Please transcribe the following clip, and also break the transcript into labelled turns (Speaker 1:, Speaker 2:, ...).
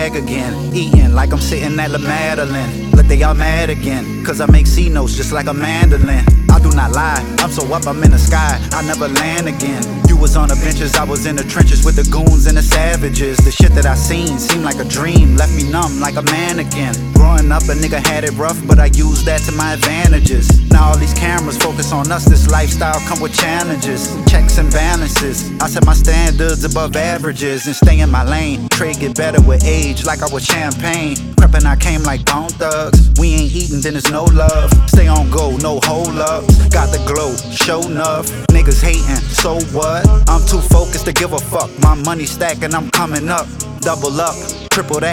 Speaker 1: bag again. Eating like I'm sitting at La Madeleine. Look, they all mad again, cause I make C notes just like a mandolin. I do not lie, I'm so up, I'm in the sky, I never land again. You was on the benches, I was in the trenches with the goons and the savages. The shit that I seen seemed like a dream, left me numb like a mannequin. Growing up, a nigga had it rough, but I used that to my advantages. Now all these cameras focus on us, this lifestyle come with challenges, checks and balances. I set my standards above averages and stay in my lane. Trade get better with age, like I was champagne. Creppin', I came like Bone Thugs. We ain't eating, then there's no love. Stay on go, no hold up. Got the glow, show enough. Niggas hating, so what? I'm too focused to give a fuck. My money stacking, I'm coming up. Double up, triple that.